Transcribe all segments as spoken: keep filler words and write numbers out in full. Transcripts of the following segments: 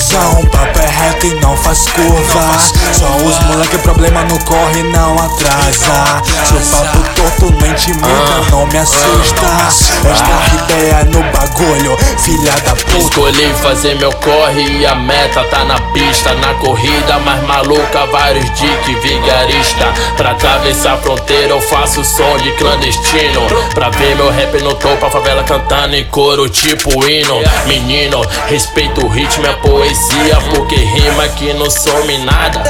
visão, papo é reto e não faz curva. Só os moleque, problema no corre, não atrasa. Seu papo torto não intimida, não me assusta. Esta ideia no bagulho, filha da puta. Escolhi fazer meu corre e a meta tá na pista. Na corrida mais maluca, vários dick vigarista. Pra atravessar a fronteira eu faço som de clandestino. Pra ver meu rap no topo, a favela cantando em coro tipo hino. Menino, respeito o ritmo e a poesia, porque rima que não some nada.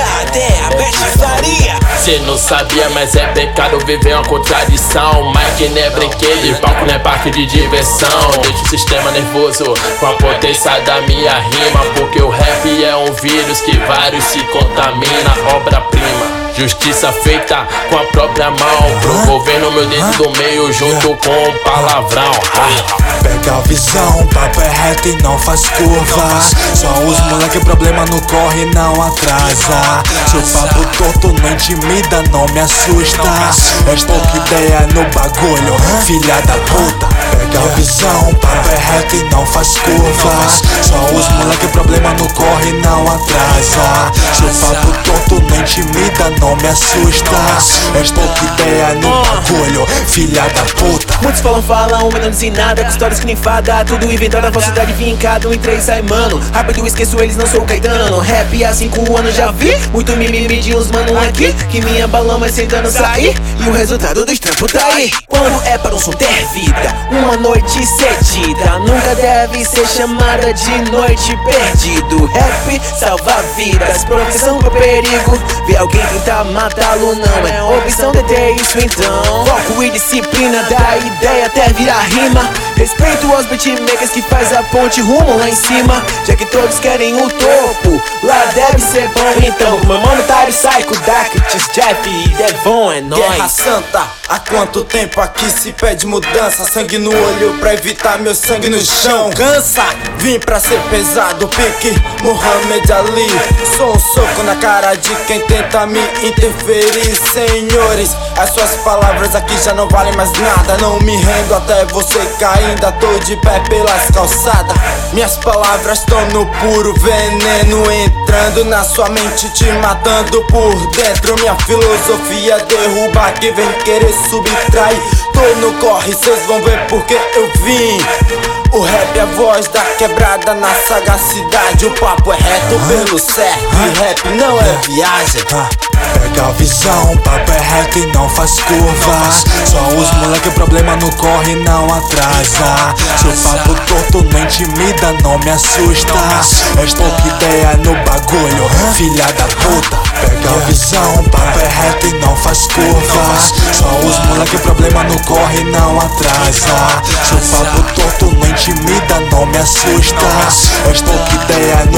Cê não sabia, mas é pecado viver uma contradição. Mike não é brinquedo e palco não é parque de diversão. Deixa o sistema nervoso com a potência da minha rima, porque o rap é um vírus que vários se contamina. Obra-prima, justiça feita com a própria mão, promovendo meu dedo do meio junto com um palavrão. Pega a visão, papo é reto e não faz curva. Só os moleque, problema no corre, não atrasa. Seu papo torto não intimida, não me assusta. És pouca ideia no bagulho, filha da puta. Pega a visão, papo é reto e não faz curva. Só os moleque, problema no corre, não atrasa. Seu papo torto não intimida, não me assusta. És pouca ideia no bagulho, filha da puta. Muitos falam, falam, mas não dizem nada, com histórias que nem fada. Tudo inventado, a falsidade vincada. Um e três sai, mano. Rápido eu esqueço, eles não sou o Caetano. Rap há cinco anos já vi. Muito mimimi de uns mano aqui, que minha balão vai sentando sair. E o resultado dos trampos tá aí. Quando é para um som ter vida, uma noite cedida nunca deve ser chamada de noite perdido. Rap salva vidas, profissão pro perigo. Ver alguém tentar matá-lo não é opção de ter isso então. Foco e disciplina da ideia até virar rima. Respeito aos beatmakers que faz a ponte rumo lá em cima. Já que todos querem o topo, lá deve ser bom. Então, meu mano Tyro, Psycho, Darktis, Jeff e Devon é nóis. Guerra Santa, há quanto tempo aqui se pede mudança? Sangue no olho pra evitar meu sangue no chão. Cansa, vim pra ser pesado, pique Muhammad Ali. Sou um soco na cara de quem tenta me interferir. Senhores, as suas palavras aqui já não valem mais nada. Não me rendo até você cair, ainda tô de pé pelas calçadas. Minhas palavras estão no puro veneno, entrando na sua mente, te matando por dentro. Minha filosofia derruba quem vem querer subtrair. Tô no corre, cês vão ver porque eu vim. O rap é a voz da quebrada na sagacidade. O papo é reto pelo certo, e rap não é viagem. Pega a visão, papo é reto e não faz curva. Só os moleque, problema no corre, não atrasa. Seu papo torto não intimida, não me assusta. És pouca ideia no bagulho, filha da puta. Pega a visão, papo é reto e não faz curva. Só os moleque, problema no corre, não atrasa. Seu papo torto não intimida, não me assusta. És pouca ideia